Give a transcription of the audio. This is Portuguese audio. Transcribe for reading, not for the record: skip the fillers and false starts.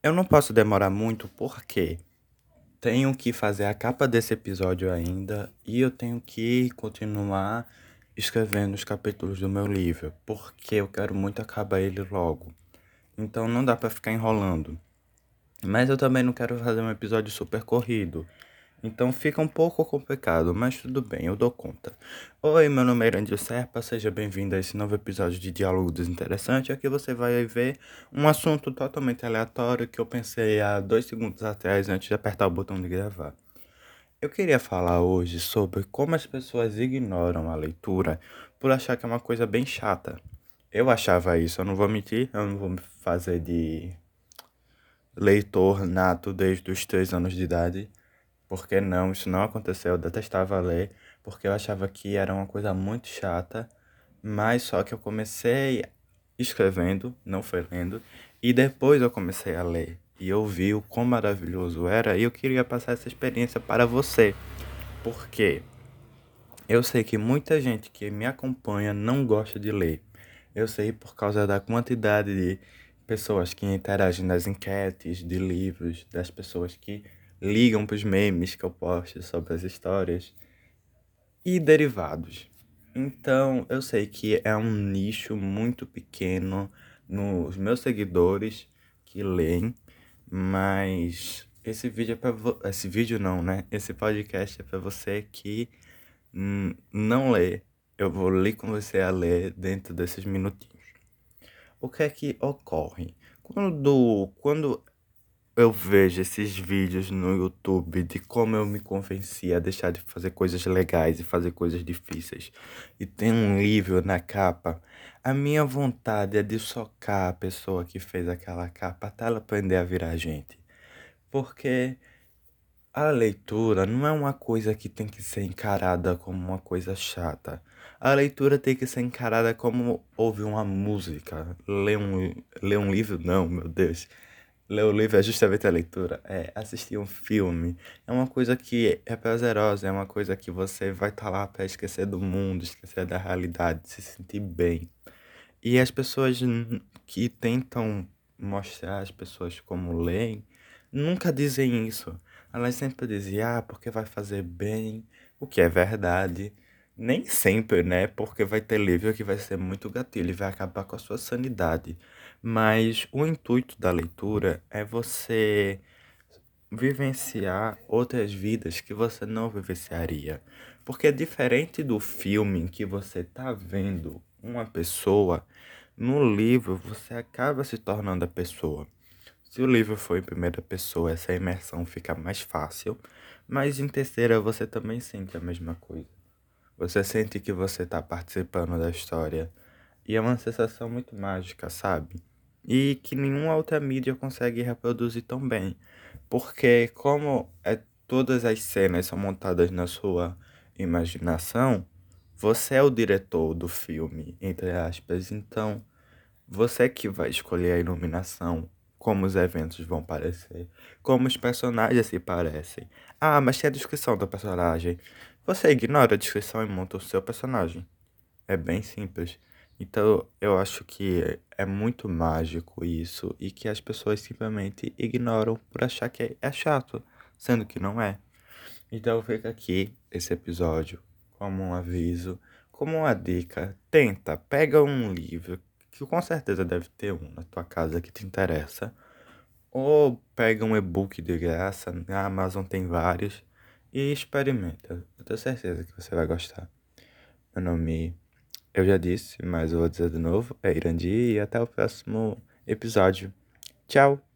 Eu não posso demorar muito porque tenho que fazer a capa desse episódio ainda e eu tenho que continuar escrevendo os capítulos do meu livro, porque eu quero muito acabar ele logo. Então não dá pra ficar enrolando. Mas eu também não quero fazer um episódio super corrido. Então fica um pouco complicado, mas tudo bem, eu dou conta. Oi, meu nome é Irandir Serpa, seja bem-vindo a esse novo episódio de Diálogo Desinteressante. Aqui você vai ver um assunto totalmente aleatório que eu pensei há 2 segundos atrás antes de apertar o botão de gravar. Eu queria falar hoje sobre como as pessoas ignoram a leitura por achar que é uma coisa bem chata. Eu achava isso, eu não vou mentir, eu não vou me fazer de leitor nato desde os 3 anos de idade. Porque não, isso não aconteceu. Eu detestava ler, porque eu achava que era uma coisa muito chata. Mas só que eu comecei escrevendo, não foi lendo, e depois eu comecei a ler. E eu vi o quão maravilhoso era, e eu queria passar essa experiência para você. Porque eu sei que muita gente que me acompanha não gosta de ler. Eu sei por causa da quantidade de pessoas que interagem nas enquetes de livros, das pessoas que ligam para os memes que eu posto sobre as histórias e derivados. Então, eu sei que é um nicho muito pequeno nos meus seguidores que leem, mas esse vídeo é para esse vídeo não, né? Esse podcast é para você que não lê. Eu vou ler com você a ler dentro desses minutinhos. O que é que ocorre? Quando eu vejo esses vídeos no YouTube de como eu me convenci a deixar de fazer coisas legais e fazer coisas difíceis, e tem um livro na capa, a minha vontade é de socar a pessoa que fez aquela capa até ela aprender a virar gente. Porque a leitura não é uma coisa que tem que ser encarada como uma coisa chata. A leitura tem que ser encarada como ouvir uma música. Ler um livro, não, meu Deus. Ler o livro é justamente a leitura. É assistir um filme. É uma coisa que é prazerosa, é uma coisa que você vai estar lá para esquecer do mundo, esquecer da realidade, se sentir bem. E as pessoas que tentam mostrar as pessoas como leem, nunca dizem isso. Elas sempre dizem, ah, porque vai fazer bem, o que é verdade. Nem sempre, né? Porque vai ter livro que vai ser muito gatilho e vai acabar com a sua sanidade. Mas o intuito da leitura é você vivenciar outras vidas que você não vivenciaria. Porque é diferente do filme em que você tá vendo uma pessoa, no livro você acaba se tornando a pessoa. Se o livro for em primeira pessoa, essa imersão fica mais fácil, mas em terceira você também sente a mesma coisa. Você sente que você está participando da história. E é uma sensação muito mágica, sabe? E que nenhuma outra mídia consegue reproduzir tão bem. Porque todas as cenas são montadas na sua imaginação, você é o diretor do filme, entre aspas. Então, você que vai escolher a iluminação, como os eventos vão parecer, como os personagens se parecem. Ah, mas tem a descrição do personagem. Você ignora a descrição e monta o seu personagem. É bem simples. Então, eu acho que é muito mágico isso e que as pessoas simplesmente ignoram por achar que é chato, sendo que não é. Então, fica aqui esse episódio como um aviso, como uma dica. Tenta, pega um livro, que com certeza deve ter um na tua casa que te interessa, ou pega um e-book de graça, na Amazon tem vários, e experimenta. Eu tenho certeza que você vai gostar. Meu nome, eu já disse, mas eu vou dizer de novo, é Irandi e até o próximo episódio. Tchau!